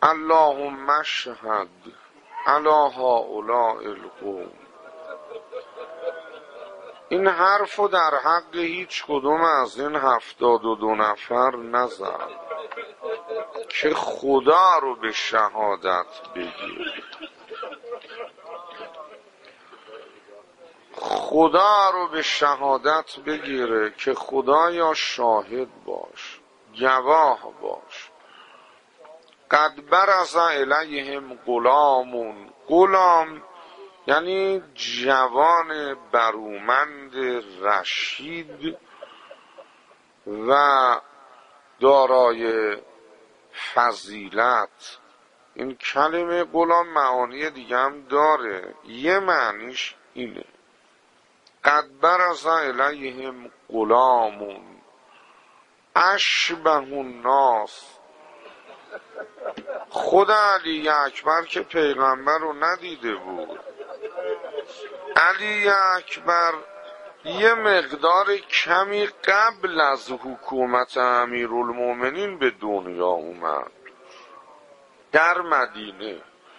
اللهم اشهد علی هؤلاء القوم. این حرف رو در حق هیچ کدوم از این 72 نفر نزد که خدا رو به شهادت بگیر، خدا رو به شهادت بگیره که خدایا شاهد باش، گواه باش. قد برز الیهم غلام. غلام یعنی جوان برومند رشید و دارای فضیلت. این کلمه غلام معانی دیگه هم داره، یه معنیش اینه قد برز الیهم غلام اشبه الناس. خود علی اکبر که پیغمبر رو ندیده بود، علی اکبر یه مقدار کمی قبل از حکومت امیرالمومنین به دنیا اومد در مدینه.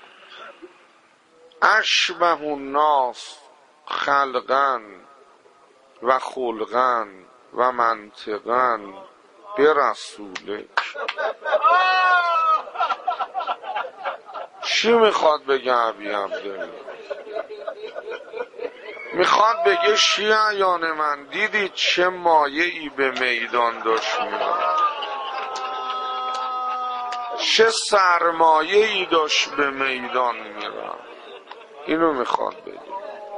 اشبه الناس خلقا و خلقا و منطقا به رسولک. چی میخواد بگه ابی عبدالله؟ میخواد بگه شیعیان من دیدید چه مایعی به میدان داشت میاد، چه سرمایه‌ای داشت به میدان میرم. اینو میخواد بگه.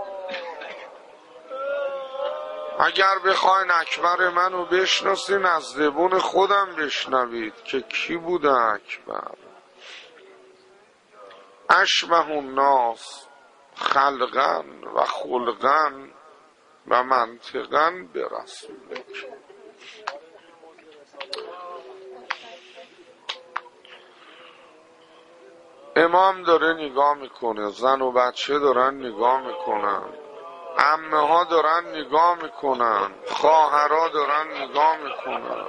اگر بخواین اکبر منو بشناسین از زبون خودم بشنوید که کی بوده اکبر. اشبه الناس خلقا و خلقا و منطقا به رسولک. امام داره نگاه میکنه، زن و بچه دارن نگاه میکنن، عمه ها دارن نگاه میکنن، خواهرها دارن نگاه میکنن.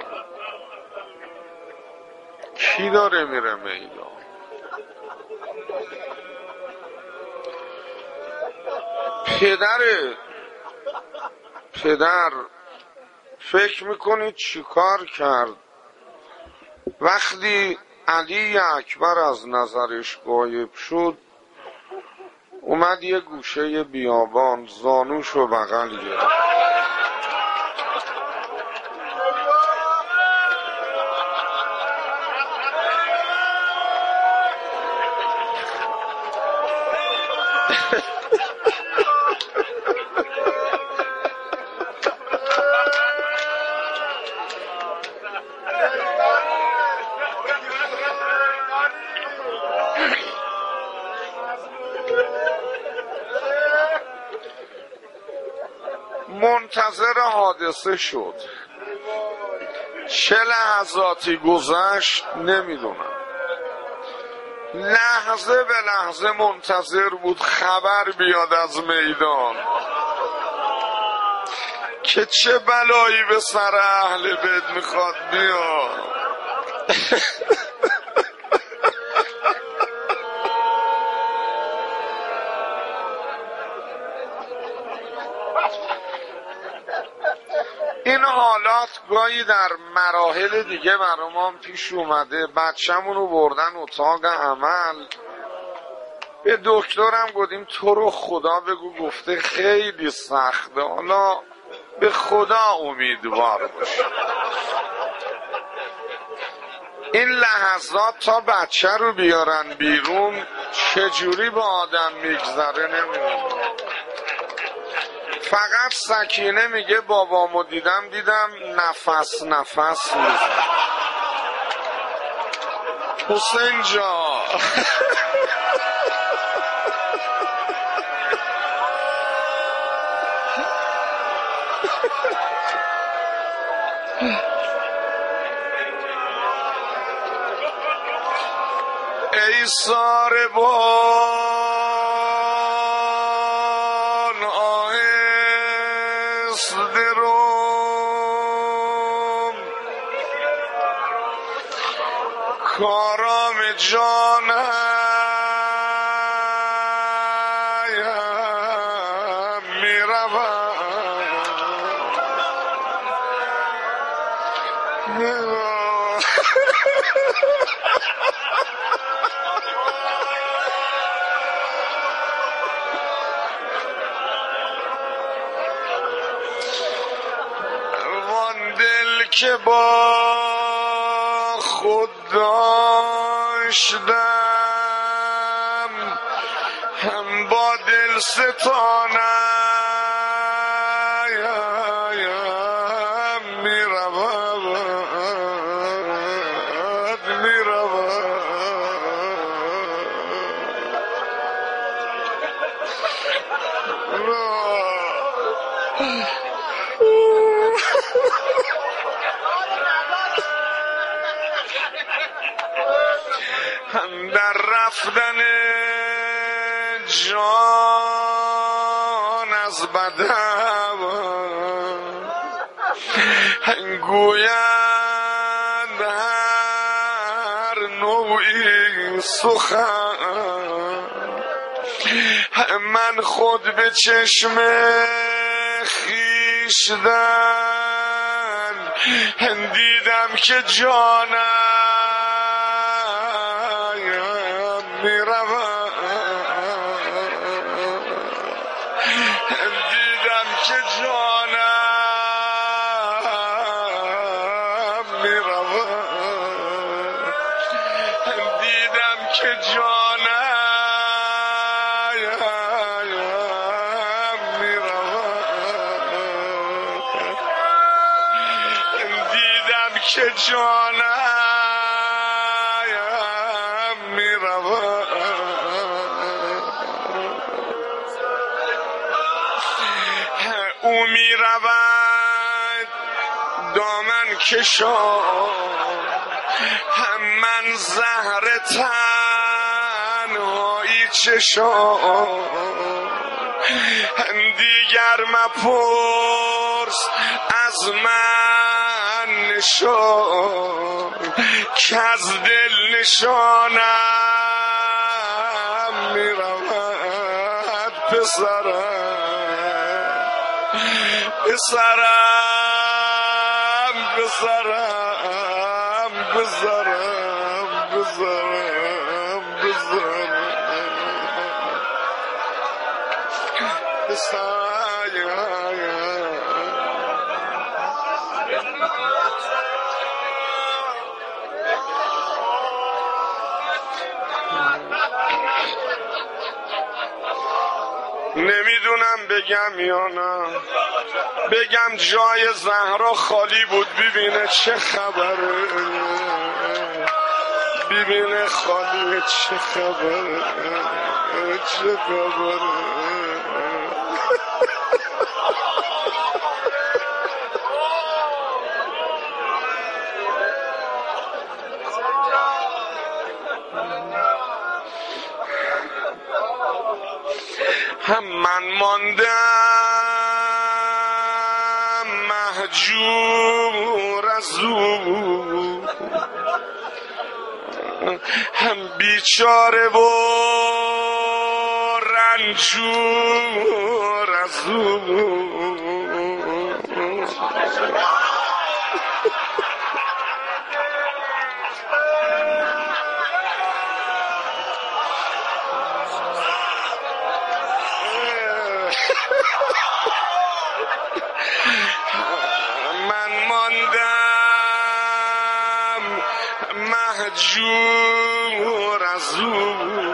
کی داره میره میدان؟ پدر فکر میکنید چی کار کرد وقتی علی اکبر از نظرش غایب شد؟ اومد یه گوشه بیابان زانوشو بغل گرفت، منتظر حادثه شد. چه لحظاتی گذشت نمیدونم، لحظه به لحظه منتظر بود خبر بیاد از میدان که چه بلایی به سر اهل بیت میخواد بیاد. این حالات گاهی در مراحل دیگه برام پیش اومده. بچه‌مون رو بردن اتاق عمل، به دکترم گفتیم تو رو خدا بگو، گفته خیلی سخته، حالا به خدا امیدوار باش. این لحظات تا بچه رو بیارن بیرون چجوری با آدم میگذره نمیدونم. فقط سکینه میگه بابامو دیدم نفس میزن. حسین جا ای ساربان آهسته روم، کارام جانم میروم وان دل که با خود داشتم هم با دل ستانم هم در رفتن جان از بدم گویند هر نوعی سخن من خود به چشم خویشتن دیدم که جانم میروم دیدم که جانم میروم دیدم که جانم میروم دیدم که جانم میروم او میرود دامن کشان هم من زهر تنهایی چشان دیگر مپرس از من نشان که از دل نشانم میرود پسرم پسرم پسرم پسرم پسرم نمیدونم بگم یا نه بگم جای زهرا خالی بود ببینه چه خبره ببینه خالی چه خبره چه خبره هم من ماندم مهجور از او هم بیچاره و رنجور از او من ماندم مهجور از او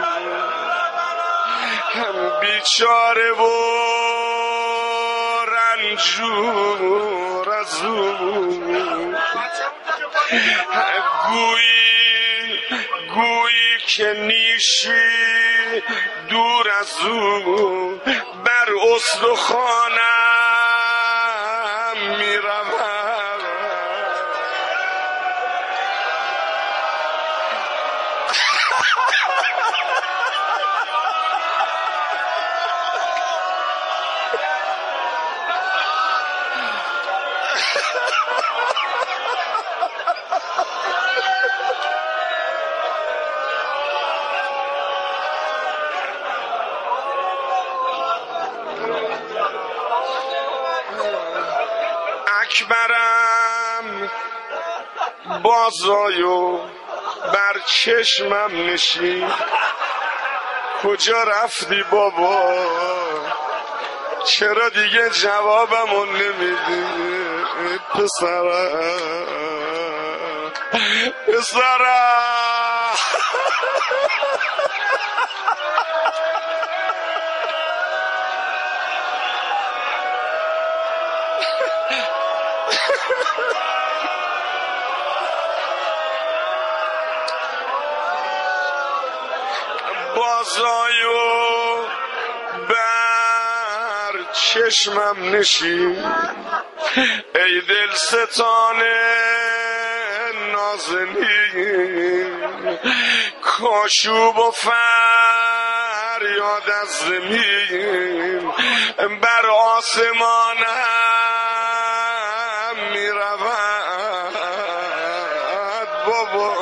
هم بیچاره و رنجور از او گویی که نیشی دور از او بر استخوانم میرود اکبرم بازایو بر چشمم نشین، کجا رفتی بابا چرا دیگه جوابمو نمیدی پسرم پسرم بازایو بر چشمم نشین، ای دل ستانه نازنین، کاشوب و فریاد از زمین بر آسمانم میرود بابا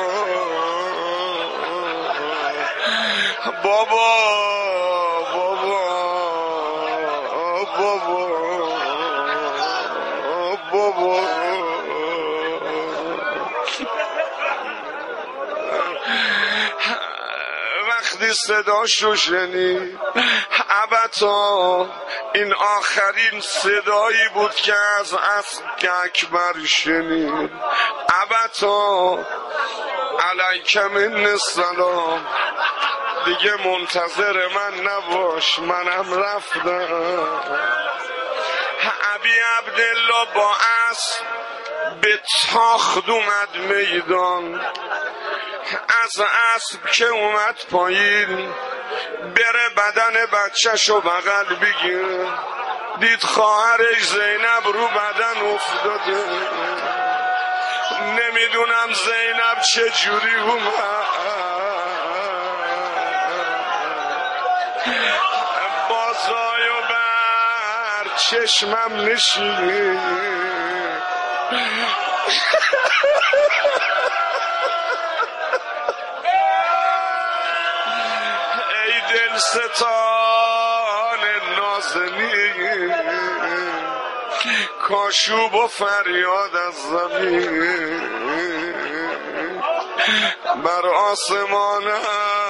بابا بابا بابا بابا وقتی صداشو شنید البته این آخرین صدایی بود که از اکبر شنید. البته علیکم من السلام، دیگه منتظر من نباش منم رفتم. ابی عبدالله با اسب به تاخت اومد میدان، از اسب که اومد پایین بره بدن بچه‌شو بغل بگیره، دید خواهرش زینب رو بدن افتاده. نمیدونم زینب چه جوری اومد، بازایو بر چشمم نشین، ای دل ستان نازنین، کاشوب و فریاد از زمین بر آسمانم